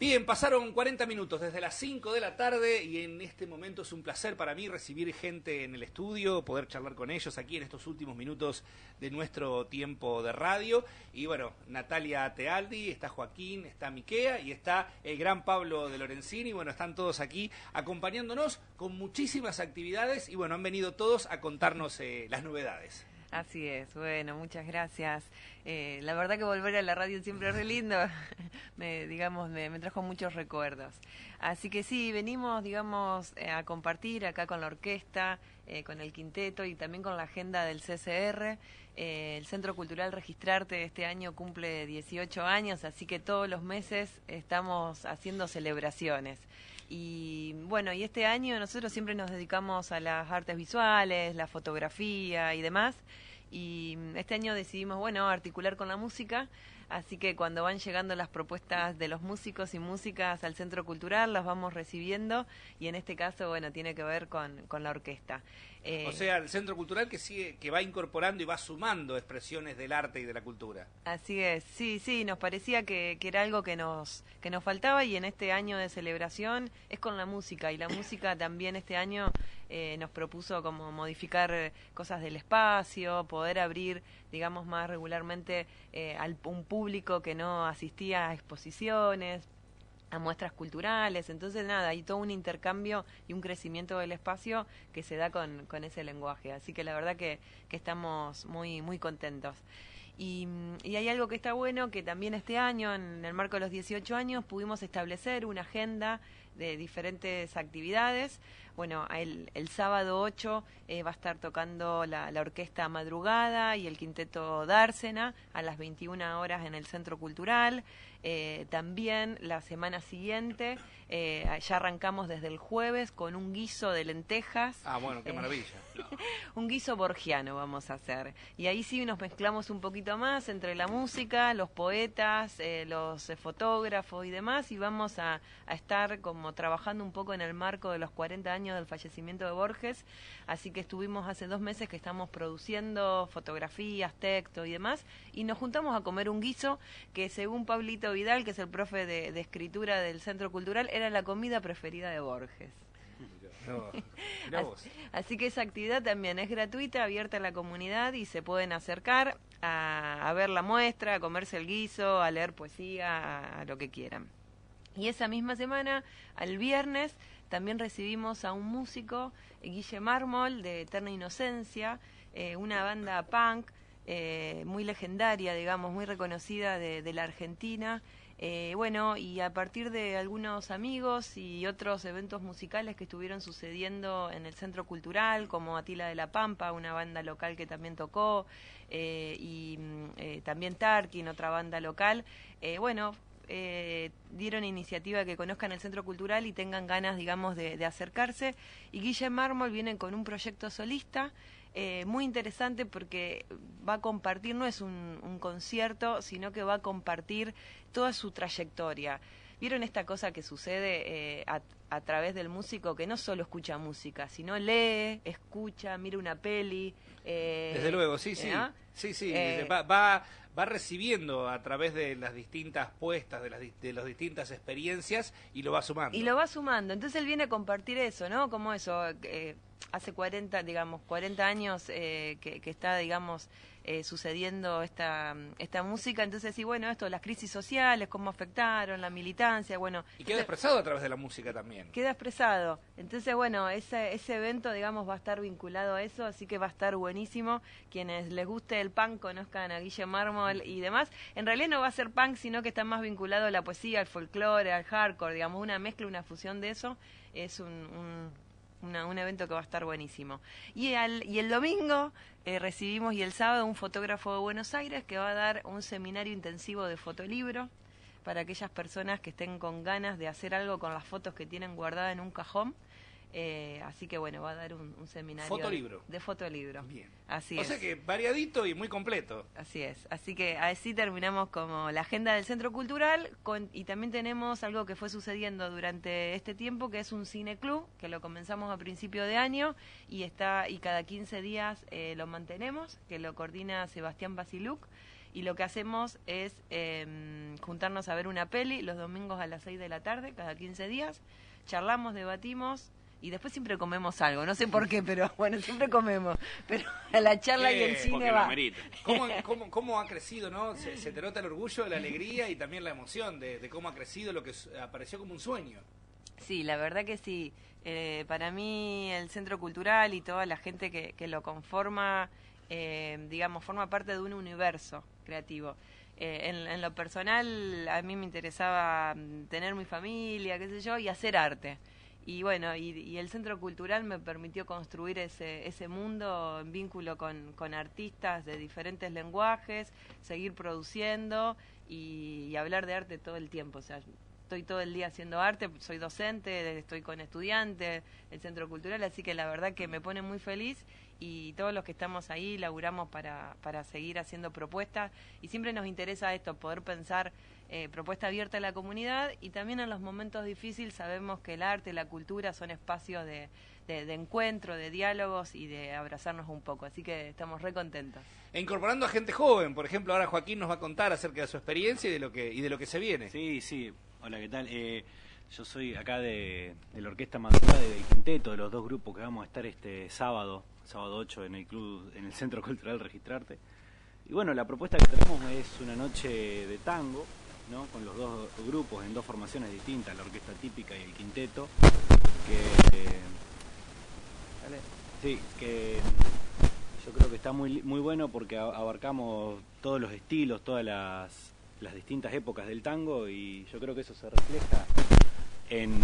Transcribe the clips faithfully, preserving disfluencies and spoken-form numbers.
Bien, pasaron cuarenta minutos desde las cinco de la tarde y en este momento es un placer para mí recibir gente en el estudio, poder charlar con ellos aquí en estos últimos minutos de nuestro tiempo de radio. Y bueno, Natalia Tealdi, está Joaquín, está Miquea y está el gran Pablo de Lorenzini. Bueno, están todos aquí acompañándonos con muchísimas actividades y bueno, han venido todos a contarnos eh, las novedades. Así es, bueno, muchas gracias. Eh, la verdad que volver a la radio siempre es re lindo, me, digamos, me, me trajo muchos recuerdos. Así que sí, venimos, digamos, eh, a compartir acá con la orquesta, eh, con el quinteto y también con la agenda del C C R. Eh, el Centro Cultural Registrarte este año cumple dieciocho años, así que todos los meses estamos haciendo celebraciones. Y bueno, y este año nosotros siempre nos dedicamos a las artes visuales, la fotografía y demás. Y este año decidimos, bueno, articular con la música. Así que cuando van llegando las propuestas de los músicos y músicas al Centro Cultural, las vamos recibiendo. Y en este caso, bueno, tiene que ver con, con la orquesta. Eh, o sea, el Centro Cultural que sigue, que va incorporando y va sumando expresiones del arte y de la cultura. Así es, sí, sí, nos parecía que, que era algo que nos, que nos faltaba y en este año de celebración es con la música y la música también este año eh, nos propuso como modificar cosas del espacio, poder abrir, digamos, más regularmente eh, al un público que no asistía a exposiciones, a muestras culturales, entonces nada, hay todo un intercambio y un crecimiento del espacio que se da con, con ese lenguaje, así que la verdad que, que estamos muy, muy contentos. Y, y hay algo que está bueno, que también este año, en el marco de los dieciocho años, pudimos establecer una agenda de diferentes actividades. Bueno, el, el sábado ocho eh, va a estar tocando la, la Orquesta Madrugada y el Quinteto Dársena a las veintiuna horas en el Centro Cultural. Eh, también la semana siguiente, eh, ya arrancamos desde el jueves con un guiso de lentejas. Ah, bueno, qué maravilla. Eh, un guiso borgiano vamos a hacer. Y ahí sí nos mezclamos un poquito más entre la música, los poetas, eh, los eh, fotógrafos y demás, y vamos a, a estar como trabajando un poco en el marco de los cuarenta años del fallecimiento de Borges. Así que estuvimos hace dos meses que estamos produciendo fotografías, texto y demás, y nos juntamos a comer un guiso que, según Pablito Vidal, que es el profe de, de escritura del Centro Cultural, era la comida preferida de Borges. No, mirá vos. Así, así que esa actividad también es gratuita, abierta a la comunidad y se pueden acercar a, a ver la muestra, a comerse el guiso, a leer poesía, a, a lo que quieran. Y esa misma semana, al viernes, también recibimos a un músico, Guille Mármol, de Eterna Inocencia, eh, una banda punk eh, muy legendaria, digamos, muy reconocida de, de la Argentina. Eh, bueno, y a partir de algunos amigos y otros eventos musicales que estuvieron sucediendo en el Centro Cultural, como Atila de la Pampa, una banda local que también tocó, eh, y eh, también Tarkin, otra banda local, eh, bueno, eh, dieron iniciativa que conozcan el Centro Cultural y tengan ganas, digamos, de, de acercarse. Y Guille Mármol viene con un proyecto solista, Eh, muy interesante porque va a compartir, no es un, un concierto, sino que va a compartir toda su trayectoria. ¿Vieron esta cosa que sucede eh, a, a través del músico, que no solo escucha música, sino lee, escucha, mira una peli? Eh, Desde luego, sí, sí. ¿no? Sí, sí, Eh, va, va, va recibiendo a través de las distintas puestas, de las, de las distintas experiencias y lo va sumando. Y lo va sumando. Entonces él viene a compartir eso, ¿no? Como eso, eh, hace cuarenta, digamos, cuarenta años eh, que, que está, digamos, eh, sucediendo esta, esta música. Entonces, sí, bueno, esto, las crisis sociales, cómo afectaron, la militancia, bueno. Y queda expresado a través de la música también. Queda expresado. Entonces, bueno, ese, ese evento, digamos, va a estar vinculado a eso, así que va a estar buenísimo. Quienes les guste el punk, conozcan a Guille Mármol y demás. En realidad no va a ser punk, sino que está más vinculado a la poesía, al folclore, al hardcore, digamos, una mezcla, una fusión de eso. Es un... un Una, un evento que va a estar buenísimo. Y, al, y el domingo eh, recibimos, y el sábado, un fotógrafo de Buenos Aires que va a dar un seminario intensivo de fotolibro para aquellas personas que estén con ganas de hacer algo con las fotos que tienen guardadas en un cajón. Eh, así que bueno, va a dar un, un seminario fotolibro. de, de fotolibro. Bien. Así o es. sea que variadito y muy completo. Así es. Así que así terminamos como la agenda del Centro Cultural, con, y también tenemos algo que fue sucediendo durante este tiempo, que es un cineclub, que lo comenzamos a principio de año y está y cada quince días eh, lo mantenemos, que lo coordina Sebastián Basiluc. y lo que hacemos es eh, juntarnos a ver una peli los domingos a las seis de la tarde, cada quince días, charlamos, debatimos, y después siempre comemos algo, no sé por qué, pero bueno, siempre comemos, pero a la charla y el cine va. ¿Cómo, cómo, ¿Cómo ha crecido, no? Se, se te nota el orgullo, la alegría y también la emoción de, de cómo ha crecido lo que apareció como un sueño. Sí, la verdad que sí. Eh, para mí el Centro Cultural y toda la gente que, que lo conforma, eh, digamos, forma parte de un universo creativo. Eh, en, en lo personal, a mí me interesaba tener mi familia, qué sé yo, y hacer arte. Y bueno, y, y el Centro Cultural me permitió construir ese, ese mundo en vínculo con, con artistas de diferentes lenguajes, seguir produciendo y, y hablar de arte todo el tiempo. O sea, estoy todo el día haciendo arte, soy docente, estoy con estudiantes, el Centro Cultural, así que la verdad que me pone muy feliz y todos los que estamos ahí laburamos para, para seguir haciendo propuestas y siempre nos interesa esto, poder pensar eh, propuesta abierta a la comunidad y también en los momentos difíciles sabemos que el arte, la cultura son espacios de, de, de encuentro, de diálogos y de abrazarnos un poco, así que estamos re contentos. E incorporando a gente joven, por ejemplo, ahora Joaquín nos va a contar acerca de su experiencia y de lo que, y de lo que se viene. Sí, sí. Hola, ¿qué tal? Eh, yo soy acá de, de la Orquesta Madrugada y del Quinteto, de los dos grupos que vamos a estar este sábado, sábado ocho, en el club, en el Centro Cultural Registrarte. Y bueno, la propuesta que tenemos es una noche de tango, ¿no? Con los dos grupos en dos formaciones distintas, la Orquesta Típica y el Quinteto, que, eh, ¿vale? Sí, que yo creo que está muy, muy bueno porque abarcamos todos los estilos, todas las... las distintas épocas del tango y yo creo que eso se refleja en...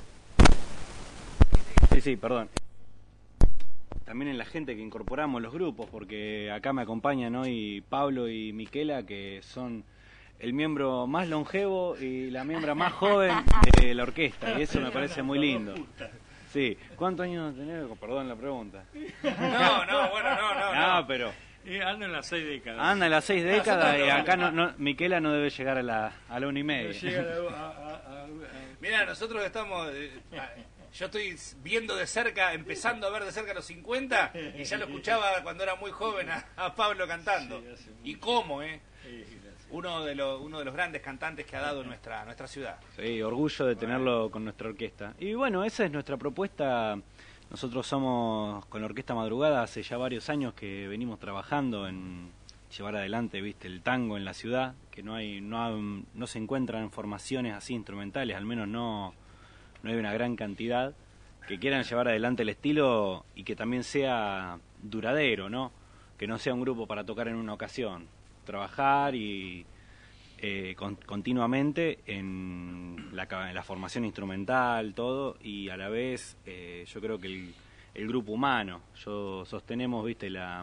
Sí, sí, perdón. También en la gente que incorporamos los grupos, porque acá me acompañan hoy Pablo y Miquela, que son el miembro más longevo y la miembra más joven de la orquesta, y eso me parece muy lindo. Sí. ¿Cuántos años tenés? Perdón la pregunta. No, no, bueno, no, no. No, pero... Eh, anda en las seis décadas. Anda en las seis décadas y acá no, no, Miquela no debe llegar a la, a la una y media. No llega a, a, a, a... Mira, nosotros estamos... Eh, yo estoy viendo de cerca, empezando a ver de cerca los cincuenta y ya lo escuchaba cuando era muy joven a, a Pablo cantando. Sí, y cómo, ¿eh? Sí, uno de los uno de los grandes cantantes que ha dado nuestra nuestra ciudad. Sí, orgullo de tenerlo con nuestra orquesta. Y bueno, esa es nuestra propuesta. Nosotros somos con la Orquesta Madrugada hace ya varios años que venimos trabajando en llevar adelante, viste, el tango en la ciudad, que no hay no hay, no se encuentran formaciones así instrumentales, al menos no no hay una gran cantidad que quieran llevar adelante el estilo y que también sea duradero, ¿no? Que no sea un grupo para tocar en una ocasión, trabajar y eh, con, continuamente en la, en la formación instrumental, todo, y a la vez eh, yo creo que el, el grupo humano, yo sostenemos, viste, la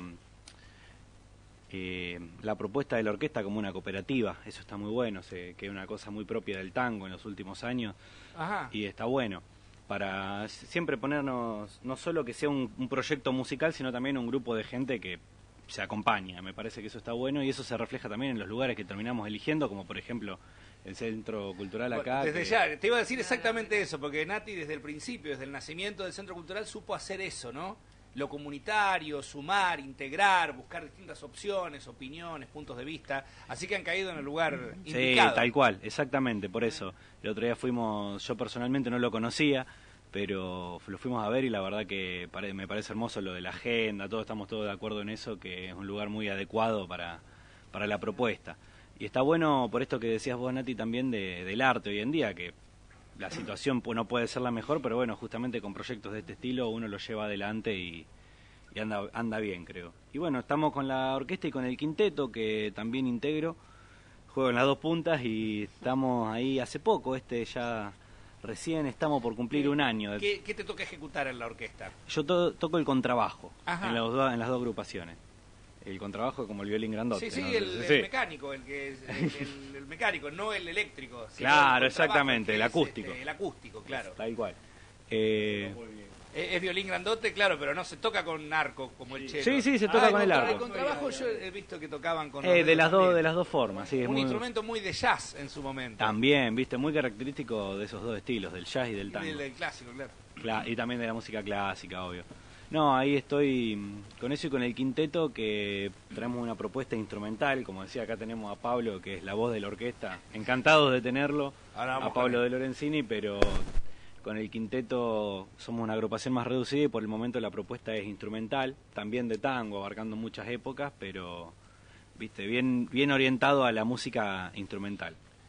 eh, la propuesta de la orquesta como una cooperativa, eso está muy bueno, sé, que es una cosa muy propia del tango en los últimos años. Ajá. Y está bueno para siempre ponernos, no solo que sea un, un proyecto musical, sino también un grupo de gente que se acompaña. Me parece que eso está bueno y eso se refleja también en los lugares que terminamos eligiendo, como por ejemplo el Centro Cultural acá. Desde que... ya, te iba a decir exactamente eso, porque Nati desde el principio, desde el nacimiento del Centro Cultural, supo hacer eso, ¿no? Lo comunitario, sumar, integrar, buscar distintas opciones, opiniones, puntos de vista, así que han caído en el lugar sí, indicado. Sí, tal cual, exactamente, por eso. El otro día fuimos, yo personalmente no lo conocía, pero lo fuimos a ver y la verdad que pare, me parece hermoso lo de la agenda, todos estamos todos de acuerdo en eso, que es un lugar muy adecuado para, para la propuesta. Y está bueno por esto que decías vos, Nati, también de, del arte hoy en día, que la situación pues, no puede ser la mejor, pero bueno, justamente con proyectos de este estilo uno lo lleva adelante y, y anda, anda bien, creo. Y bueno, estamos con la orquesta y con el quinteto, que también integro, juego en las dos puntas y estamos ahí hace poco, este ya recién estamos por cumplir un año. ¿Qué, qué te toca ejecutar en la orquesta? Yo to, toco el contrabajo en, los, en las dos agrupaciones. El contrabajo como el violín grandote. Sí, sí, ¿no? el, sí. el mecánico, el que es, el, el mecánico, no el eléctrico. Claro, el exactamente, el acústico. Este, el acústico, claro. Tal cual. Eh, es, es violín grandote, claro, pero no se toca con arco como el cello. Sí, sí, se toca ah, con el arco. El contrabajo yo he visto que tocaban con eh, de las dos de las dos formas, sí, es un muy... instrumento muy de jazz en su momento. También, viste, muy característico de esos dos estilos, del jazz y del tango. Y del, del clásico, claro. Cla y también de la música clásica, obvio. No, ahí estoy mm, con eso y con el quinteto, que traemos una propuesta instrumental. Como decía, acá tenemos a Pablo, que es la voz de la orquesta. Encantados de tenerlo, Ahora vamos a con Pablo él. de Lorenzini, pero con el quinteto somos una agrupación más reducida y por el momento la propuesta es instrumental, también de tango, abarcando muchas épocas, pero viste, bien, bien orientado a la música instrumental.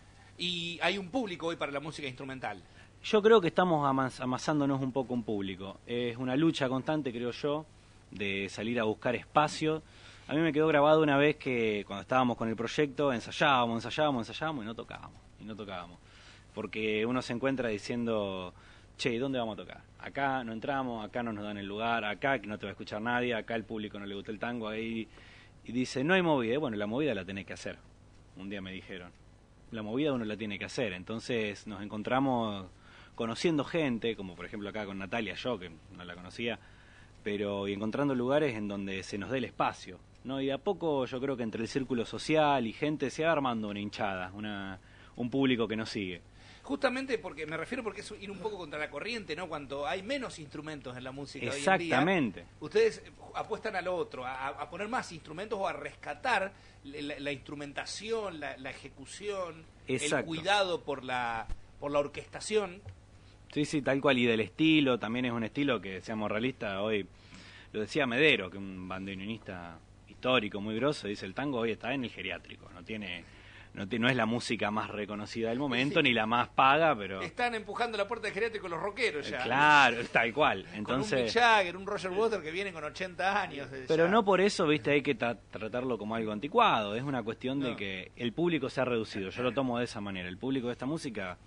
Y hay un público hoy para la música instrumental. Yo creo que estamos amas- amasándonos un poco un público. Es una lucha constante, creo yo, de salir a buscar espacio. A mí me quedó grabado una vez que cuando estábamos con el proyecto ensayábamos, ensayábamos, ensayábamos y no tocábamos, y no tocábamos. Porque uno se encuentra diciendo, che, ¿y dónde vamos a tocar? Acá no entramos, acá no nos dan el lugar, acá que no te va a escuchar nadie, acá el público no le gusta el tango, ahí... Y dice, no hay movida. Y bueno, la movida la tenés que hacer. Un día me dijeron, la movida uno la tiene que hacer. Entonces nos encontramos conociendo gente, como por ejemplo acá con Natalia, yo que no la conocía, pero y encontrando lugares en donde se nos dé el espacio, ¿no? Y de a poco yo creo que entre el círculo social y gente se va armando una hinchada, una, un público que nos sigue. Justamente porque me refiero porque es ir un poco contra la corriente, ¿no? Cuando hay menos instrumentos en la música hoy en día, Exactamente. ustedes apuestan al otro, a, a poner más instrumentos o a rescatar la, la instrumentación, la, la ejecución, Exacto. el cuidado por la por la orquestación. Sí, sí, tal cual, y del estilo, también es un estilo que, seamos realistas, hoy, lo decía Medero, que un bandoneonista histórico muy grosso, dice el tango hoy está en el geriátrico, no tiene, no, tiene, no es la música más reconocida del momento, Sí. ni la más paga, pero... Están empujando la puerta del geriátrico los rockeros ya. Claro, tal cual, Con un entonces... Mick Jagger, un Roger Waters que viene con ochenta años. eh, Pero ya. no por eso, viste, hay que tra- tratarlo como algo anticuado, es una cuestión de No. que el público se ha reducido, yo lo tomo de esa manera, el público de esta música...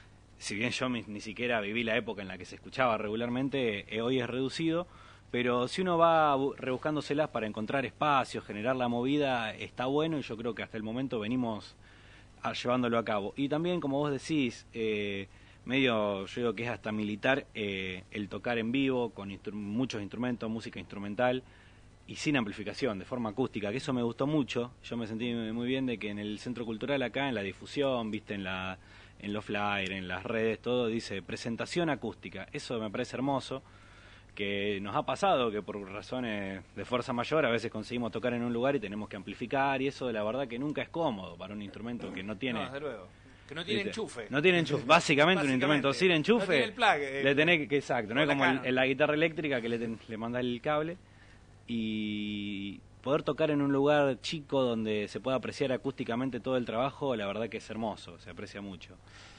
Si bien yo mi- ni siquiera viví la época en la que se escuchaba regularmente, eh, hoy es reducido, pero si uno va bu- rebuscándoselas para encontrar espacios, generar la movida, está bueno y yo creo que hasta el momento venimos a- llevándolo a cabo. Y también, como vos decís, eh, medio, yo digo que es hasta militar, eh, el tocar en vivo, con instru- muchos instrumentos, música instrumental y sin amplificación, de forma acústica, que eso me gustó mucho. Yo me sentí muy bien de que en el Centro Cultural acá, en la difusión, viste, en la... en los flyers, en las redes, todo dice presentación acústica. Eso me parece hermoso, que nos ha pasado que por razones de fuerza mayor a veces conseguimos tocar en un lugar y tenemos que amplificar, y eso la verdad que nunca es cómodo para un instrumento que no tiene... No, desde luego. Que no tiene ¿viste? enchufe. No tiene enchufe. Básicamente, un Básicamente. instrumento sin enchufe. No tiene el plug, eh, le tenés que, exacto, no es con como la el- Canon. en la guitarra eléctrica que le, ten- le mandás el cable. Y poder tocar en un lugar chico donde se pueda apreciar acústicamente todo el trabajo, la verdad que es hermoso, se aprecia mucho.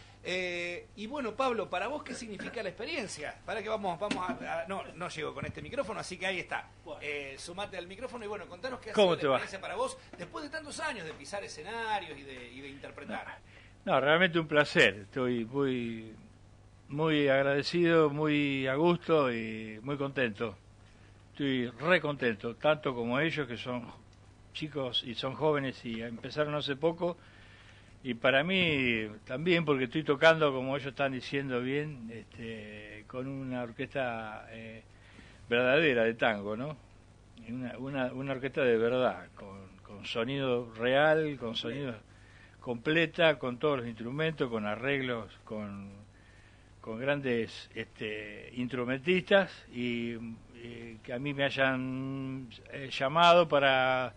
Eh, y bueno, Pablo, ¿para vos qué significa la experiencia? Para que vamos, vamos a, a- no, no llego con este micrófono, así que ahí está. Eh, sumate al micrófono y bueno, contanos qué ha sido ¿Cómo la te va? experiencia para vos después de tantos años de pisar escenarios y de, y de interpretar. No, realmente un placer. Estoy muy, muy agradecido, muy a gusto y muy contento. Estoy re contento, tanto como ellos que son chicos y son jóvenes y empezaron hace poco. Y para mí también, porque estoy tocando, como ellos están diciendo bien, este, con una orquesta eh, verdadera de tango, ¿no? Una, una, una orquesta de verdad, con, con sonido real, con sonido completa, con todos los instrumentos, con arreglos, con, con grandes este, instrumentistas, y, y que a mí me hayan eh, llamado para,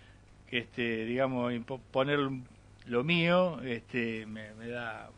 este, digamos, impo- poner lo mío, este, me, me da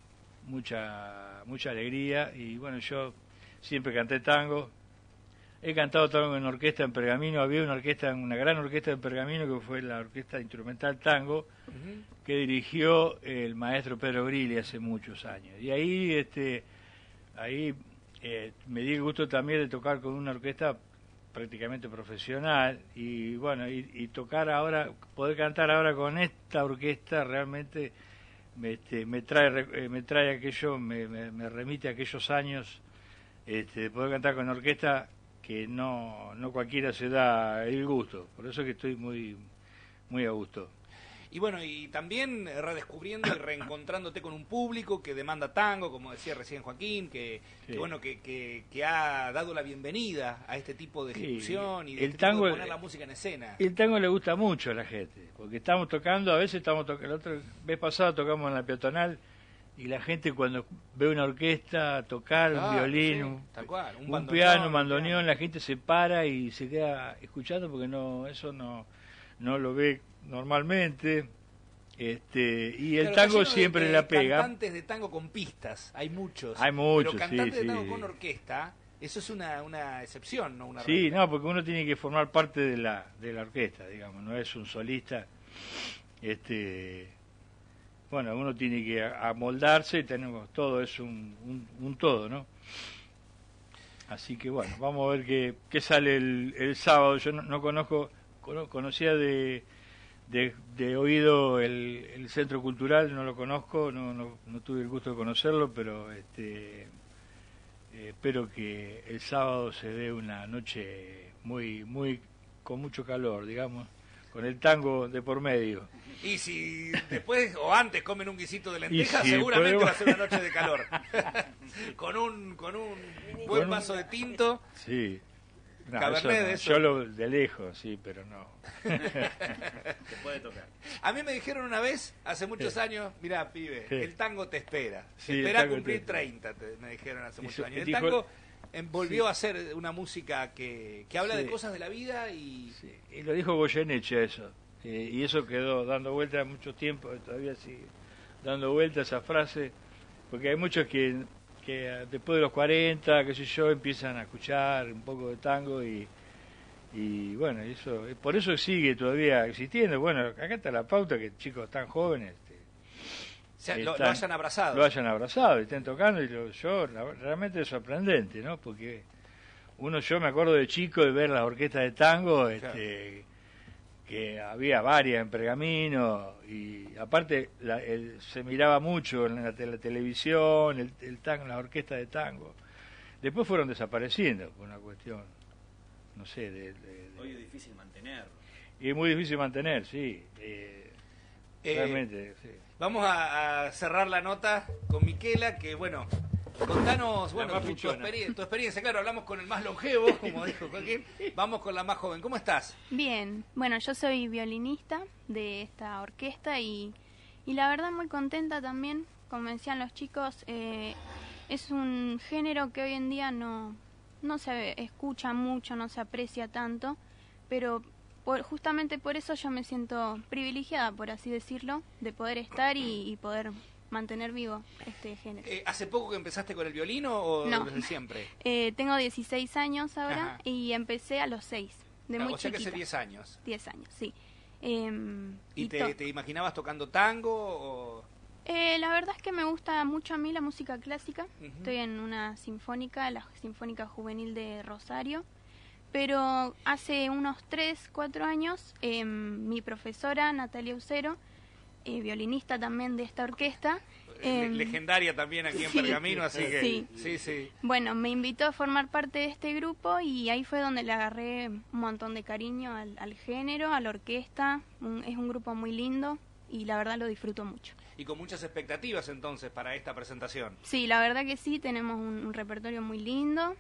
mucha mucha alegría. Y bueno, yo siempre canté tango, he cantado tango en orquesta en Pergamino, había una orquesta, una gran orquesta en Pergamino que fue la Orquesta Instrumental Tango, que dirigió el maestro Pedro Grilli hace muchos años. Y ahí este ahí eh, me di el gusto también de tocar con una orquesta prácticamente profesional, y bueno, y, y tocar ahora, poder cantar ahora con esta orquesta realmente me, este, me trae rec- eh, me trae aquello, me, me, me remite a aquellos años, este, de poder cantar con orquesta que no, no cualquiera se da el gusto, por eso que estoy muy, muy a gusto. Y bueno, y también redescubriendo y reencontrándote con un público que demanda tango, como decía recién Joaquín, que, Sí. que bueno, que, que, que ha dado la bienvenida a este tipo de Sí, ejecución y de, el este tipo tango- de poner la música en escena. El tango le gusta mucho a la gente, porque estamos tocando, a veces estamos tocando, la otra vez pasada tocamos en la peatonal y la gente cuando ve una orquesta tocar Claro, un violín, sí, un, tal cual, un un bandoneón, piano, un un bandoneón, piano. la gente se para y se queda escuchando porque no eso no no lo ve normalmente. Este, y el Claro, está tango lleno de- siempre de la pega. Cantantes de tango con pistas, hay muchos. Hay muchos, Pero cantantes sí, de tango sí. con orquesta, eso es una, una excepción, no una Sí, regla. no, porque uno tiene que formar parte de la de la orquesta, digamos, no es un solista. Este, bueno, uno tiene que a- amoldarse y tenemos todo, es un, un, un todo, ¿no? Así que bueno, vamos a ver qué, qué sale el, el sábado. Yo no, no conozco, cono- conocía de, de, de oído el, el Centro Cultural, no lo conozco, no, no, no tuve el gusto de conocerlo, pero este, eh, espero que el sábado se dé una noche muy, muy, con mucho calor, digamos, con el tango de por medio. Y si después o antes comen un guisito de lentejas, si seguramente podemos- va a ser una noche de calor. con un con un buen Con un- vaso de tinto. Sí. No, Cabernet eso no. de eso. Yo lo de lejos, sí, pero no. Se puede tocar. A mí me dijeron una vez, hace muchos Sí. años, mirá, pibe, Sí. el tango te espera. Sí, el Espera tango cumplir te espera. treinta, te- me dijeron hace Y muchos su- años. El dijo- tango em, volvió Sí. a ser una música que, que habla Sí. de cosas de la vida y... Sí, y lo dijo Goyeneche eso. Eh, y eso quedó dando vueltas mucho tiempo, todavía sigue dando vueltas esa frase, porque hay muchos que, que eh, después de los cuarenta, qué sé yo, empiezan a escuchar un poco de tango y, y bueno, y eso eh, por eso sigue todavía existiendo. Bueno, acá está la pauta que chicos tan jóvenes este, O sea, lo, lo están- hayan abrazado. lo hayan abrazado y estén tocando y lo, yo la- realmente es sorprendente, ¿no? Porque uno, yo me acuerdo de chico de ver las orquestas de tango, este, que había varias en Pergamino y aparte la- el- se miraba mucho en la, te- la televisión, el, el tango, las orquestas de tango. Después fueron desapareciendo por una cuestión, no sé, de, de- de- Hoy es difícil mantenerlo. y es muy difícil mantener, sí, eh, Eh, realmente, sí. Vamos a, a cerrar la nota con Miquela, que bueno, contanos, bueno, más tu, tu pichona. experien- tu experiencia, claro, hablamos con el más longevo, como dijo Joaquín, vamos con la más joven. ¿Cómo estás? Bien, bueno, yo soy violinista de esta orquesta y, y la verdad muy contenta también, como decían los chicos, eh, es un género que hoy en día no, no se escucha mucho, no se aprecia tanto, pero por, justamente por eso yo me siento privilegiada, por así decirlo, de poder estar y, y poder mantener vivo este género. Eh, ¿Hace poco que empezaste con el violino o No. desde siempre? Eh, tengo dieciséis años ahora Ajá. y empecé a los seis, de Ah, muy o sea que hace chiquita. diez años. diez años, sí. Em, ¿Y to- te, te imaginabas tocando tango o...? Eh, la verdad es que me gusta mucho a mí la música clásica. Ujú. Estoy en una sinfónica, la Sinfónica Juvenil de Rosario. Pero hace unos tres, cuatro años, eh, mi profesora Natalia Ucero, eh, violinista también de esta orquesta, Le- eh, legendaria también aquí en sí, Pergamino, así que... sí. sí, sí. bueno, me invitó a formar parte de este grupo y ahí fue donde le agarré un montón de cariño al, al género, a la orquesta. Un- es un grupo muy lindo y la verdad lo disfruto mucho. Y con muchas expectativas entonces para esta presentación. Sí, la verdad que sí, tenemos un, un repertorio muy lindo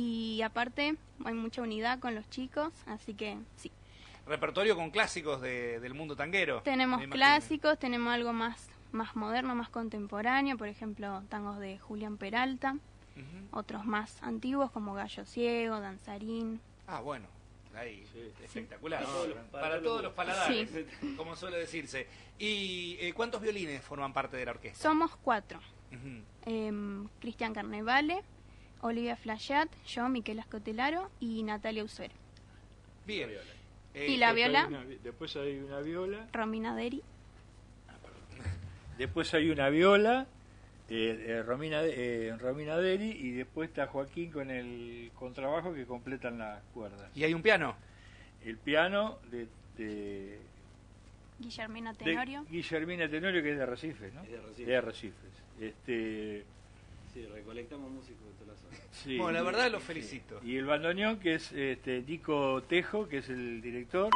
y aparte hay mucha unidad con los chicos, así que sí. Repertorio con clásicos de- del mundo tanguero. Tenemos me imagino. clásicos, tenemos algo más, más moderno, más contemporáneo, por ejemplo, tangos de Julián Peralta, Ujú. otros más antiguos como Gallo Ciego, Danzarín. Ah, bueno. Ahí, Sí. espectacular. Para todos los- para Para todos todos los los paladares, como suele decirse. ¿Y eh, cuántos violines forman parte de la orquesta? Somos cuatro. Ujú. Em, Cristian Carnevale, Olivia Flayat, yo, Miquela Scotelaro y Natalia Usuero. Bien. Eh, Y la Después viola, hay una vi- después hay una viola. Romina Deri. Después hay una viola, eh, eh, Romina, eh, Romina Deri, y después está Joaquín con el contrabajo que completan las cuerdas. ¿Y hay un piano? El piano de, de, Guillermina de Tenorio. Guillermina Tenorio, que es de Arrecifes, ¿no? Es de Arrecifes. De Arrecifes. Este, Sí, recolectamos músicos de toda la zona. sí. Bueno, la verdad los felicito. Y el bandoneón, que es este, Nico Tejo, que es el director.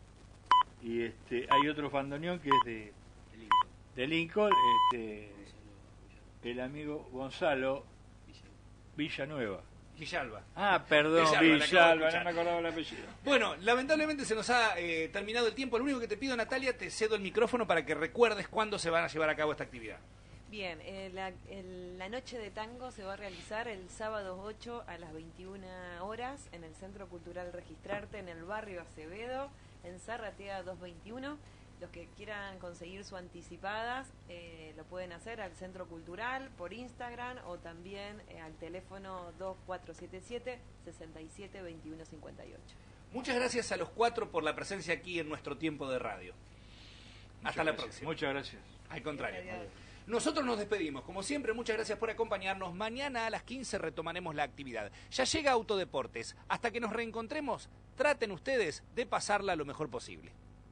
Y este, hay otro bandoneón que es de, El Inco. de Lincoln, este, el amigo Gonzalo Villanueva. Villalba. Ah, perdón, Villalba, la acabo de Villalba, no escuchar. me acordaba el apellido. Bueno, lamentablemente se nos ha eh, terminado el tiempo. Lo único que te pido, Natalia, te cedo el micrófono para que recuerdes cuándo se van a llevar a cabo esta actividad. Bien, eh, la, el- la noche de tango se va a realizar el sábado ocho a las veintiuna horas en el Centro Cultural Registrarte, en el barrio Acevedo, en Zarratea doscientos veintiuno. Los que quieran conseguir su anticipadas eh, lo pueden hacer al Centro Cultural por Instagram o también eh, al teléfono dos cuatro siete siete, seis siete dos uno cinco ocho. Muchas gracias a los cuatro por la presencia aquí en nuestro tiempo de radio. Muchas Hasta la gracias. próxima. Muchas gracias. Al contrario. Adiós. Nosotros nos despedimos. Como siempre, muchas gracias por acompañarnos. Mañana a las quince retomaremos la actividad. Ya llega Autodeportes. Hasta que nos reencontremos, traten ustedes de pasarla lo mejor posible.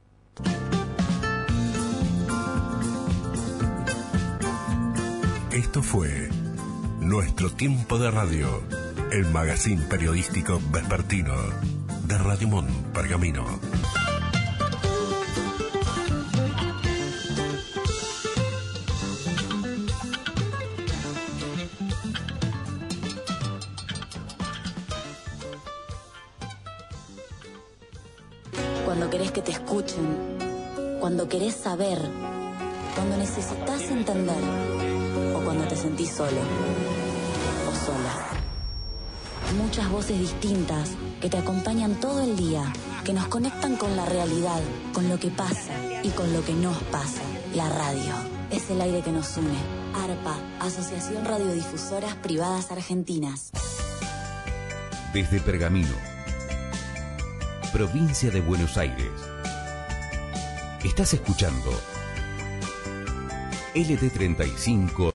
Esto fue Nuestro Tiempo de Radio, el magazine periodístico vespertino de Radio Montt Pergamino. Cuando querés que te escuchen, cuando querés saber, cuando necesitas entender o cuando te sentís solo o sola. Muchas voces distintas que te acompañan todo el día, que nos conectan con la realidad, con lo que pasa y con lo que nos pasa. La radio es el aire que nos une. ARPA, Asociación Radiodifusoras Privadas Argentinas. Desde Pergamino, provincia de Buenos Aires. Estás escuchando L T treinta y cinco